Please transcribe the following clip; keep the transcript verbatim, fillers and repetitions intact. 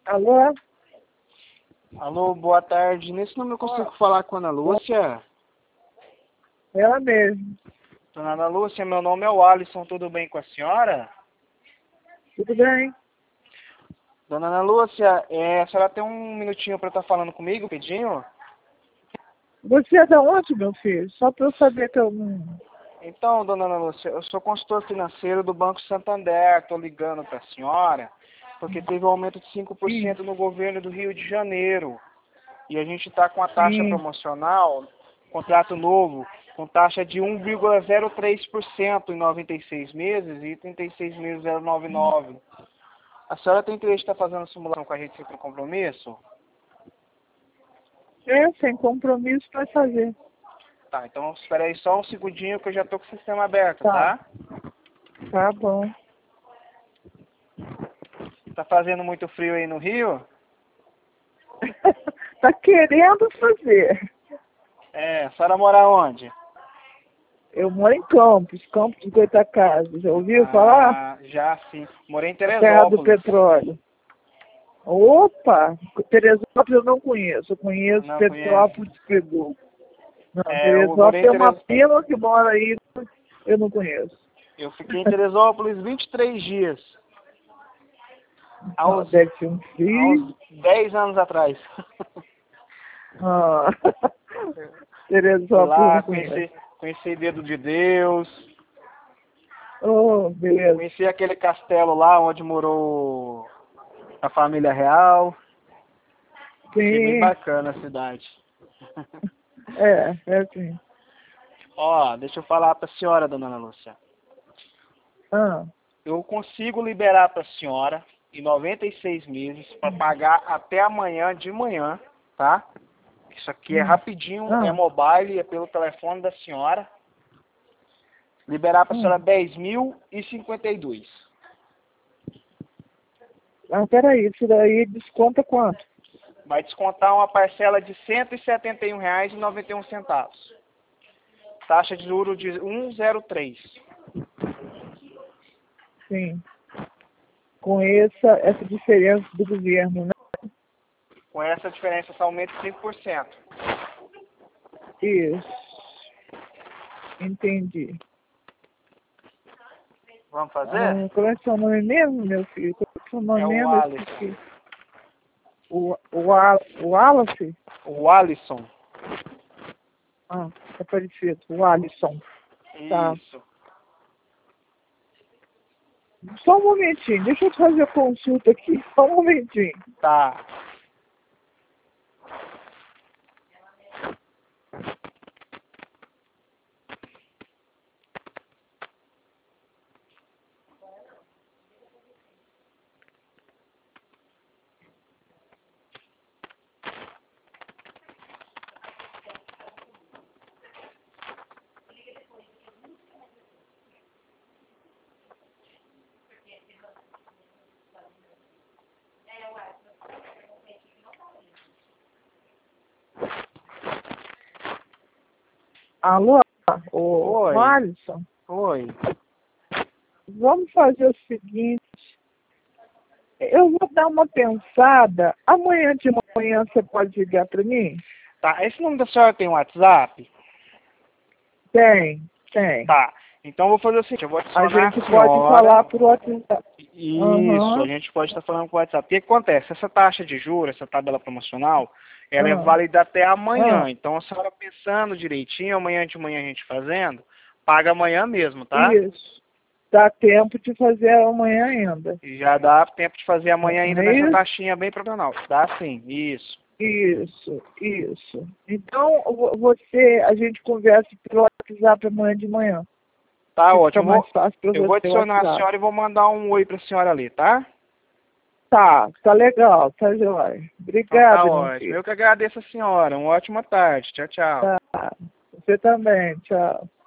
Alô? Alô, boa tarde. Nesse número eu consigo falar com a Ana Lúcia? Ela mesmo. Dona Ana Lúcia, meu nome é o Alisson, tudo bem com a senhora? Tudo bem? Dona Ana Lúcia, é, a senhora tem um minutinho para estar falando comigo, pedinho? Você é da onde, meu filho? Só para eu saber que eu não... Então, Dona Ana Lúcia, eu sou consultor financeiro do Banco Santander, estou ligando para a senhora, porque teve um aumento de cinco por cento Sim, no governo do Rio de Janeiro. E a gente está com a taxa sim. promocional, contrato novo, com taxa de um vírgula zero três por cento em noventa e seis meses e trinta e seis meses zero vírgula noventa e nove. A senhora tem interesse de estar fazendo simulação com a gente sem compromisso? É, sem compromisso para fazer. Tá, então espera aí só um segundinho que eu já estou com o sistema aberto, Tá, tá? tá bom. Tá fazendo muito frio aí no Rio? Tá querendo fazer. É, a senhora mora onde? Eu moro em Campos, Campos de Goitacazes. Já ouviu falar? Ah, já sim. Morei em Terra do Teresópolis. Petróleo. Opa! Teresópolis eu não conheço. Eu conheço Não conhece? Petrópolis que pegou. Não, É, eu morei Teresópolis em é uma Teresópolis. pena que mora aí. Eu não conheço. Eu fiquei em Teresópolis vinte e três dias. Há Ah, uns, deve ser um há frio. uns dez anos atrás. Ah. Fui Teresópolis eu não lá, conheço. conheci, conheci Dedo de Deus, Oh, beleza. conheci aquele castelo lá onde morou a família real. Achei bem Sim, bacana a cidade. é, é assim. Ó, deixa eu falar para a senhora, dona Ana Lúcia. Ah, Eu consigo liberar para a senhora em noventa e seis meses para pagar até amanhã de manhã, tá? Isso aqui é hum, rapidinho, é ah, mobile, é pelo telefone da senhora. Liberar para a senhora hum. dez mil e cinquenta e dois. Ah, peraí, isso daí desconta quanto? Vai descontar uma parcela de cento e setenta e um reais e noventa e um centavos. Taxa de juros de um vírgula zero três. Sim, com essa, essa diferença do governo, né? Com essa diferença, esse aumento de cinco por cento. Isso, entendi. Vamos Ah, fazer? qual é seu nome mesmo, meu filho? Qual é seu nome É o mesmo? Eu Alisson. esqueci. O, o, Al- o Wallace? O Alisson. Ah, é parecido. O Alisson. Tá. Isso. Só um momentinho, deixa eu fazer a consulta aqui. Só um momentinho. Tá. Alô, o, o Oi. Alisson, Oi. vamos fazer o seguinte. Eu vou dar uma pensada. Amanhã de manhã você pode ligar para mim? Tá. Esse número da senhora tem WhatsApp? Tem, tem. Tá. Então eu vou fazer o seguinte, eu vou A adicionar gente a pode senhora. falar por WhatsApp. Isso, a Aham. gente pode estar falando com o WhatsApp. O que acontece? Essa taxa de juros, essa tabela promocional, ela é Ah, válida até amanhã. ah, Então a senhora pensando direitinho, amanhã de manhã a gente fazendo, paga amanhã mesmo, tá? isso. Dá tempo de fazer amanhã ainda. E já dá tempo de fazer Não amanhã ainda é nessa isso? taxinha bem proporcional. Dá sim, isso. Isso, isso. Então, vo- você, a gente conversa pelo WhatsApp amanhã de manhã, Tá que fica ótimo. mais Vou- fácil para Eu vou você o adicionar a WhatsApp. senhora e vou mandar um oi pra senhora ali, tá? Tá, tá legal, tá jóia. Então tá Obrigada, meu ótimo. filho. Eu que agradeço a senhora. Uma ótima tarde. Tchau, tchau. Tá. Você também, tchau.